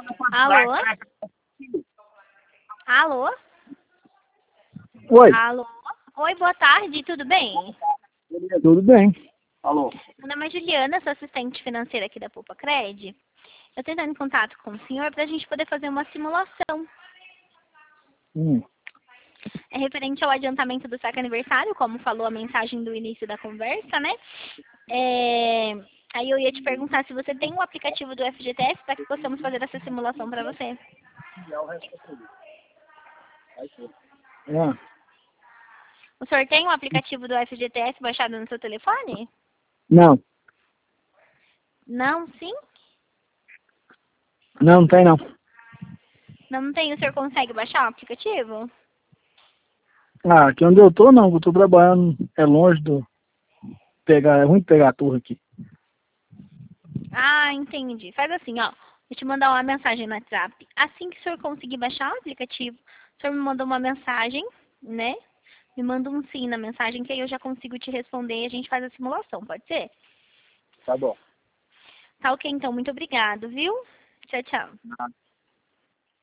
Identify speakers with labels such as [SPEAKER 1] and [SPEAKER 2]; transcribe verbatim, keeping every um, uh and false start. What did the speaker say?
[SPEAKER 1] Alô? Alô?
[SPEAKER 2] Oi.
[SPEAKER 1] Alô? Oi, boa tarde, tudo bem?
[SPEAKER 2] Tudo bem. Alô?
[SPEAKER 1] Meu nome é Juliana, sou assistente financeira aqui da Poupa Cred. Eu estou entrando em contato com o senhor para a gente poder fazer uma simulação.
[SPEAKER 2] Hum.
[SPEAKER 1] É referente ao adiantamento do saque aniversário, como falou a mensagem do início da conversa, né? É... Aí eu ia te perguntar se você tem o aplicativo do F G T S para que possamos fazer essa simulação para você.
[SPEAKER 2] É.
[SPEAKER 1] O senhor tem o aplicativo do F G T S baixado no seu telefone?
[SPEAKER 2] Não.
[SPEAKER 1] Não, sim?
[SPEAKER 2] Não, não tem não.
[SPEAKER 1] Não, não tem. O senhor consegue baixar o aplicativo?
[SPEAKER 2] Ah, aqui onde eu tô não, eu tô trabalhando, é longe do pegar, é ruim de pegar a torre aqui.
[SPEAKER 1] Ah, entendi. Faz assim, ó. Vou te mandar uma mensagem no WhatsApp. Assim que o senhor conseguir baixar o aplicativo, o senhor me manda uma mensagem, né? Me manda um sim na mensagem, que aí eu já consigo te responder e a gente faz a simulação, pode ser?
[SPEAKER 2] Tá bom.
[SPEAKER 1] Tá ok, então. Muito obrigado, viu? Tchau, tchau.